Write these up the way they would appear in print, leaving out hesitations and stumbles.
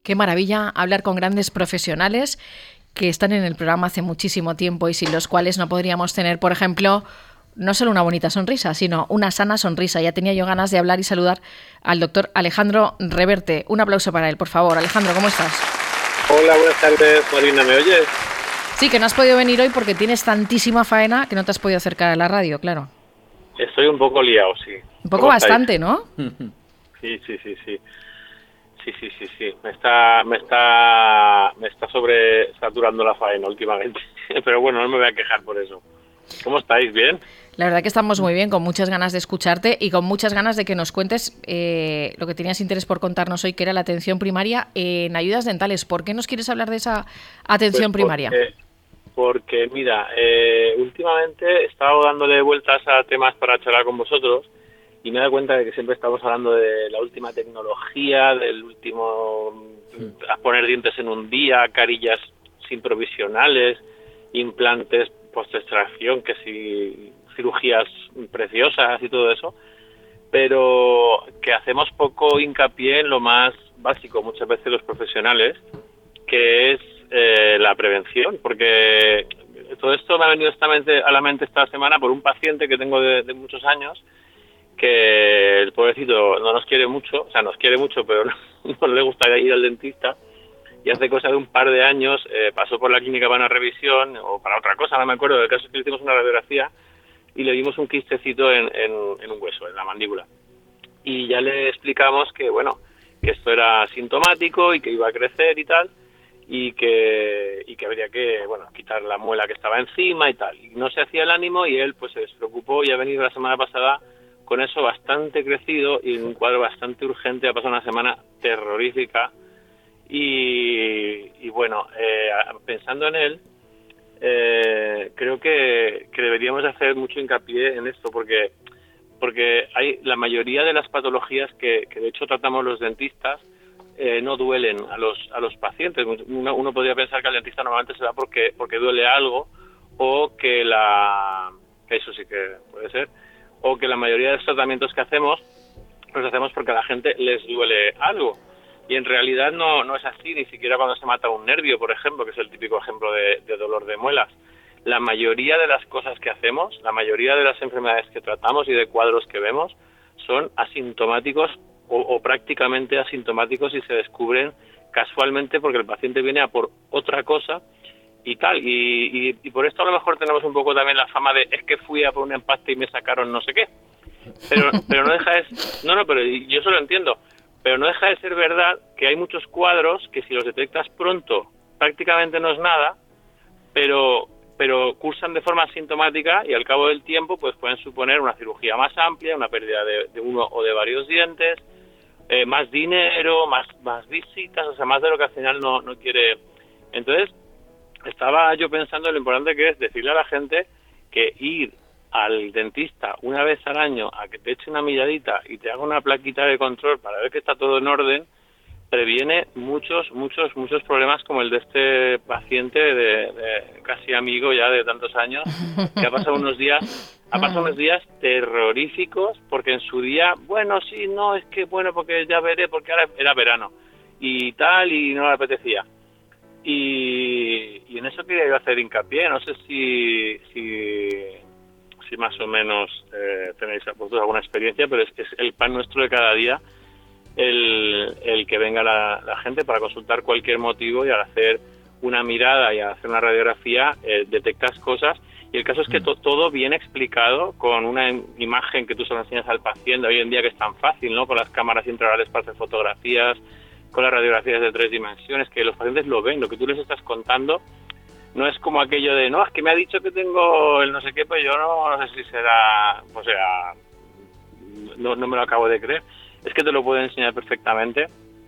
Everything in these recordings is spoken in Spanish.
Qué maravilla hablar con grandes profesionales que están en el programa hace muchísimo tiempo y sin los cuales no podríamos tener, por ejemplo, no solo una bonita sonrisa, sino una sana sonrisa. Ya tenía yo ganas de hablar y saludar al doctor Alejandro Reverte. Un aplauso para él, por favor. Alejandro, ¿cómo estás? Hola, buenas tardes, Marina, ¿me oyes? Sí, que no has podido venir hoy porque tienes tantísima faena que no te has podido acercar a la radio, claro. Estoy un poco liado, sí. Un poco bastante, ¿no? Sí. Me está sobresaturando la faena últimamente. Pero bueno, no me voy a quejar por eso. ¿Cómo estáis? ¿Bien? La verdad que estamos muy bien, con muchas ganas de escucharte y con muchas ganas de que nos cuentes lo que tenías interés por contarnos hoy, que era la atención primaria en ayudas dentales. ¿Por qué nos quieres hablar de esa atención primaria? Porque mira, últimamente he estado dándole vueltas a temas para charlar con vosotros y me he dado cuenta de que siempre estamos hablando de la última tecnología, del último a poner dientes en un día, carillas sin provisionales, implantes post-extracción, que si cirugías preciosas y todo eso, pero que hacemos poco hincapié en lo más básico muchas veces los profesionales, que es la prevención, porque todo esto me ha venido a la mente esta semana por un paciente que tengo de muchos años, que el pobrecito no nos quiere mucho, o sea, nos quiere mucho, pero no le gusta ir al dentista, y hace cosa de un par de años pasó por la clínica para una revisión, o para otra cosa, no me acuerdo, el caso es que le hicimos una radiografía y le dimos un quistecito en un hueso, en la mandíbula, y ya le explicamos que, bueno, que esto era sintomático y que iba a crecer y tal, y que habría que, bueno, quitar la muela que estaba encima y tal. Y no se hacía el ánimo y él pues se despreocupó y ha venido la semana pasada con eso bastante crecido y en un cuadro bastante urgente. Ha pasado una semana terrorífica y bueno, pensando en él, creo que deberíamos hacer mucho hincapié en esto porque hay la mayoría de las patologías que de hecho tratamos los dentistas no duelen a los pacientes. Uno podría pensar que al dentista normalmente se va porque duele algo, o que eso sí que puede ser, o que la mayoría de los tratamientos que hacemos los hacemos porque a la gente les duele algo, y en realidad no es así, ni siquiera cuando se mata un nervio, por ejemplo, que es el típico ejemplo de dolor de muelas. La mayoría de las cosas que hacemos, la mayoría de las enfermedades que tratamos y de cuadros que vemos son asintomáticos o prácticamente asintomáticos y se descubren casualmente porque el paciente viene a por otra cosa y tal, y por esto a lo mejor tenemos un poco también la fama de es que fui a por un empaste y me sacaron no sé qué, pero no deja de pero yo eso lo entiendo, pero no deja de ser verdad que hay muchos cuadros que si los detectas pronto prácticamente no es nada, pero cursan de forma asintomática y al cabo del tiempo pues pueden suponer una cirugía más amplia, una pérdida de uno o de varios dientes, más dinero, más visitas, o sea, más de lo que al final no quiere. Entonces, estaba yo pensando en lo importante que es decirle a la gente que ir al dentista una vez al año a que te eche una miradita y te haga una plaquita de control para ver que está todo en orden, previene muchos problemas como el de este paciente de casi amigo ya de tantos años, que ha pasado unos días terroríficos, porque en su día, bueno, sí, no, es que bueno, porque ya veré, porque ahora era verano y tal, y no le apetecía. Y en eso quería yo hacer hincapié. No sé si más o menos tenéis vosotros alguna experiencia, pero es el pan nuestro de cada día el que venga la gente para consultar cualquier motivo, y al hacer una mirada y al hacer una radiografía detectas cosas, y el caso es que todo bien explicado con una imagen que tú se lo enseñas al paciente hoy en día, que es tan fácil, ¿no? Con las cámaras intraorales para hacer fotografías, con las radiografías de 3 dimensiones, que los pacientes lo ven, lo que tú les estás contando. No es como aquello de, no, es que me ha dicho que tengo el no sé qué, pues yo no sé si será, o sea, no me lo acabo de creer. Es que te lo pueden enseñar perfectamente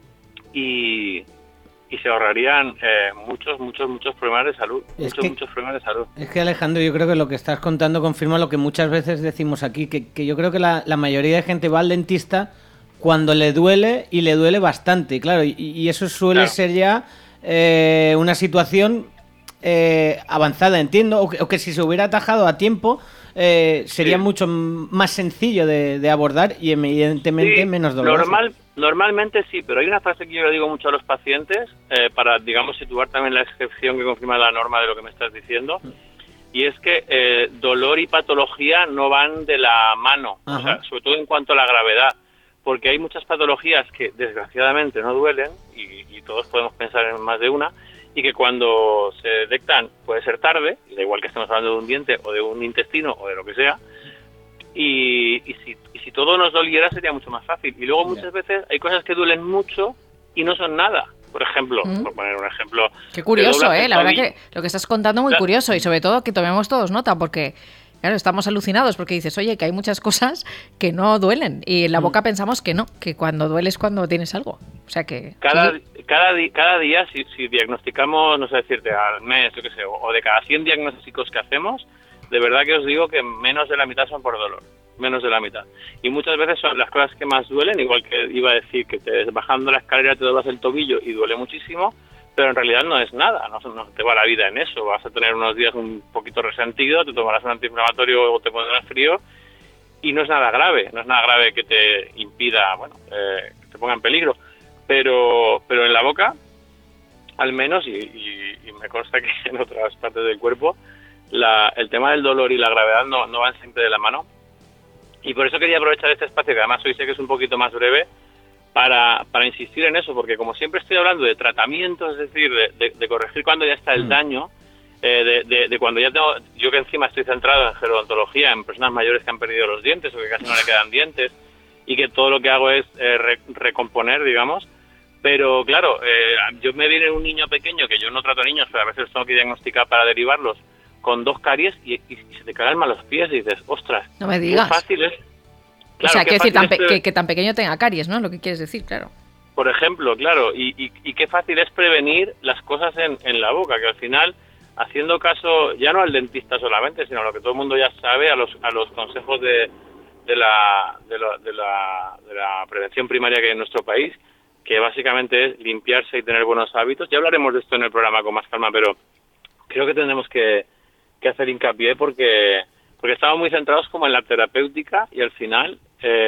y se ahorrarían muchos problemas de salud. Muchos problemas de salud. Es que, Alejandro, yo creo que lo que estás contando confirma lo que muchas veces decimos aquí, que yo creo que la mayoría de gente va al dentista cuando le duele, y le duele bastante, claro, y eso suele ser ya una situación avanzada, entiendo, o que si se hubiera atajado a tiempo sería mucho más sencillo de abordar y evidentemente menos doloroso. Normalmente sí, pero hay una frase que yo le digo mucho a los pacientes para, digamos, situar también la excepción que confirma la norma de lo que me estás diciendo, y es que dolor y patología no van de la mano, o sea, sobre todo en cuanto a la gravedad, porque hay muchas patologías que desgraciadamente no duelen, y todos podemos pensar en más de una, y que cuando se detectan puede ser tarde, da igual que estemos hablando de un diente o de un intestino o de lo que sea, y si todo nos doliera sería mucho más fácil. Y luego muchas veces hay cosas que duelen mucho y no son nada. Por ejemplo, por poner un ejemplo... Qué curioso, la verdad que lo que estás contando muy curioso, y sobre todo que tomemos todos nota, porque... Claro, estamos alucinados porque dices, oye, que hay muchas cosas que no duelen y en la boca pensamos que no, que cuando duele es cuando tienes algo. O sea que... Cada día, si diagnosticamos, no sé decirte, al mes, yo qué sé, o de cada 100 diagnósticos que hacemos, de verdad que os digo que menos de la mitad son por dolor, menos de la mitad. Y muchas veces son las cosas que más duelen, igual que iba a decir que bajando la escalera te doblas el tobillo y duele muchísimo, pero en realidad no es nada, no te va la vida en eso, vas a tener unos días un poquito resentido, te tomarás un antiinflamatorio o te pondrás frío y no es nada grave que te impida, que te ponga en peligro, pero en la boca, al menos, y me consta que en otras partes del cuerpo, el tema del dolor y la gravedad no van siempre de la mano, y por eso quería aprovechar este espacio, que además hoy sé que es un poquito más breve, para insistir en eso, porque como siempre estoy hablando de tratamiento, es decir, de corregir cuando ya está el daño, de cuando ya tengo, yo que encima estoy centrado en gerodontología, en personas mayores que han perdido los dientes o que casi no le quedan dientes, y que todo lo que hago es recomponer, digamos, pero claro, yo me viene un niño pequeño, que yo no trato a niños, pero a veces tengo que diagnosticar para derivarlos, con 2 caries y se te calman los pies y dices, ostras, no me digas. Qué fácil es. Claro, o sea, quiero decir, que tan pequeño tenga caries, ¿no? Lo que quieres decir, claro. Por ejemplo, claro, y qué fácil es prevenir las cosas en la boca, que al final, haciendo caso ya no al dentista solamente, sino a lo que todo el mundo ya sabe, a los consejos de la prevención primaria que hay en nuestro país, que básicamente es limpiarse y tener buenos hábitos. Ya hablaremos de esto en el programa con más calma, pero creo que tendremos que hacer hincapié porque estamos muy centrados como en la terapéutica y al final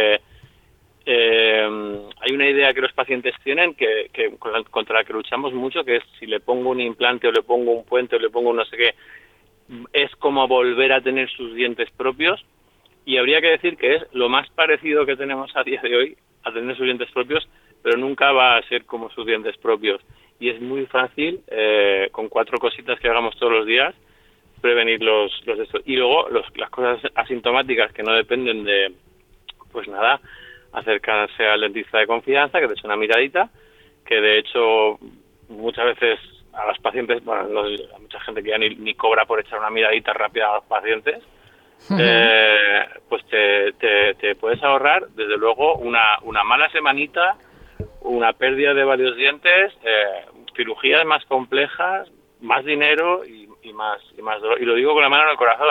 hay una idea que los pacientes tienen que contra la que luchamos mucho, que es si le pongo un implante o le pongo un puente o le pongo un no sé qué, es como volver a tener sus dientes propios, y habría que decir que es lo más parecido que tenemos a día de hoy a tener sus dientes propios, pero nunca va a ser como sus dientes propios, y es muy fácil con 4 cositas que hagamos todos los días prevenir los de estos. Y luego las cosas asintomáticas que no dependen de, pues nada, acercarse al dentista de confianza, que te eche una miradita, que de hecho muchas veces a los pacientes, bueno, hay mucha gente que ya ni cobra por echar una miradita rápida a los pacientes, pues te puedes ahorrar desde luego una mala semanita, una pérdida de varios dientes, cirugías más complejas, más dinero y más dolor. Y lo digo con la mano en el corazón,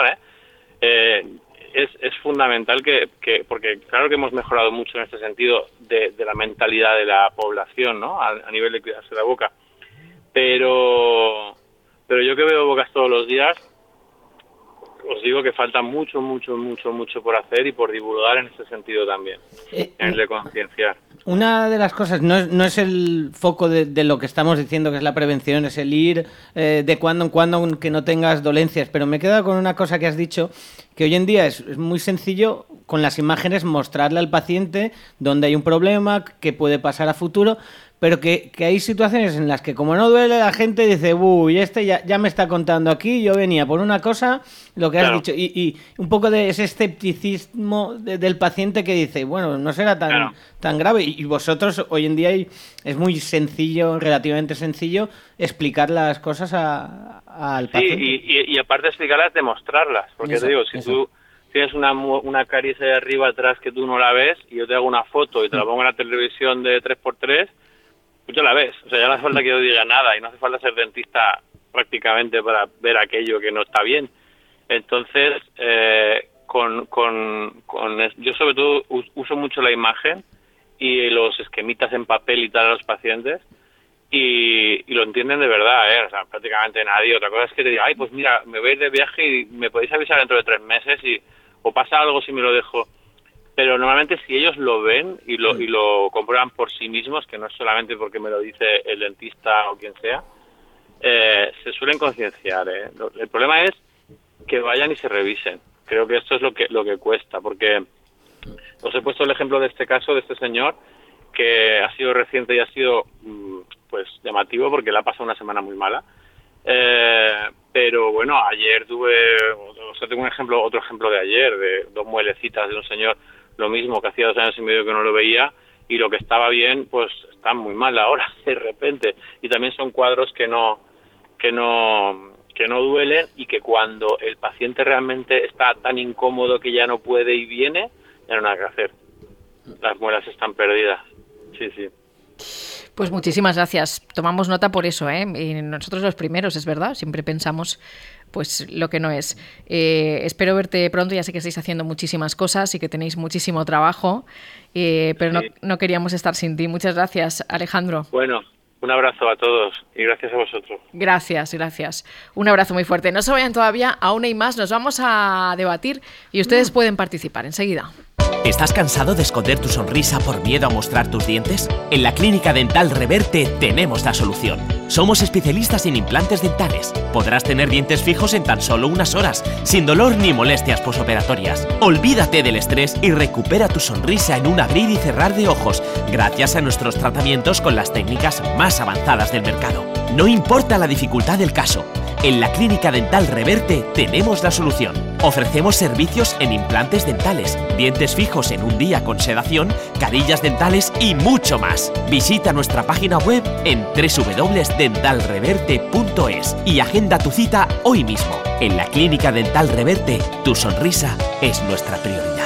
es fundamental que porque claro que hemos mejorado mucho en este sentido de la mentalidad de la población, ¿no? A nivel de cuidarse la boca, pero yo que veo bocas todos los días, os digo que falta mucho por hacer y por divulgar en este sentido también, en el de concienciar. Una de las cosas, no es el foco de lo que estamos diciendo, que es la prevención, es el ir de cuando en cuando, aunque no tengas dolencias, pero me he quedado con una cosa que has dicho, que hoy en día es muy sencillo con las imágenes mostrarle al paciente dónde hay un problema, qué puede pasar a futuro, pero que hay situaciones en las que como no duele la gente dice, uy, ya me está contando aquí, yo venía por una cosa, lo que has dicho, y un poco de ese escepticismo del paciente que dice, bueno, no será tan grave, y vosotros hoy en día es muy sencillo, relativamente sencillo, explicar las cosas al paciente. Sí, y aparte de explicarlas, demostrarlas, porque te digo, si tú tienes una caries ahí arriba atrás que tú no la ves, y yo te hago una foto y te la pongo en la televisión de 3x3, tú ya la ves, o sea, ya no hace falta que yo diga nada y no hace falta ser dentista prácticamente para ver aquello que no está bien. Entonces, yo sobre todo uso mucho la imagen y los esquemitas en papel y tal a los pacientes, y lo entienden de verdad, o sea, prácticamente nadie. Otra cosa es que te diga, ay, pues mira, me voy a ir de viaje y me podéis avisar dentro de 3 meses o pasa algo si me lo dejo. Pero normalmente si ellos lo ven y lo comprueban por sí mismos, que no es solamente porque me lo dice el dentista o quien sea, se suelen concienciar. El problema es que vayan y se revisen. Creo que esto es lo que cuesta, porque os he puesto el ejemplo de este caso, de este señor, que ha sido reciente y ha sido pues llamativo porque le ha pasado una semana muy mala. Pero bueno, ayer tengo otro ejemplo de ayer, de 2 muelecitas de un señor, lo mismo, que hacía 2 años y medio que no lo veía, y lo que estaba bien, pues está muy mal ahora, de repente. Y también son cuadros que no duelen, y que cuando el paciente realmente está tan incómodo que ya no puede y viene, ya no hay nada que hacer. Las muelas están perdidas. Sí. Pues muchísimas gracias. Tomamos nota por eso, Y nosotros los primeros, es verdad, siempre pensamos pues lo que no es. Espero verte pronto, ya sé que estáis haciendo muchísimas cosas y que tenéis muchísimo trabajo, pero sí. no queríamos estar sin ti. Muchas gracias, Alejandro. Bueno, un abrazo a todos y gracias a vosotros. Gracias. Un abrazo muy fuerte. No se vayan todavía, aún hay más, nos vamos a debatir y ustedes pueden participar enseguida. ¿Estás cansado de esconder tu sonrisa por miedo a mostrar tus dientes? En la Clínica Dental Reverte tenemos la solución. Somos especialistas en implantes dentales. Podrás tener dientes fijos en tan solo unas horas, sin dolor ni molestias posoperatorias. Olvídate del estrés y recupera tu sonrisa en un abrir y cerrar de ojos, gracias a nuestros tratamientos con las técnicas más avanzadas del mercado. No importa la dificultad del caso, en la Clínica Dental Reverte tenemos la solución. Ofrecemos servicios en implantes dentales, dientes fijos en un día con sedación, carillas dentales y mucho más. Visita nuestra página web en www.dentalreverte.es y agenda tu cita hoy mismo. En la Clínica Dental Reverte, tu sonrisa es nuestra prioridad.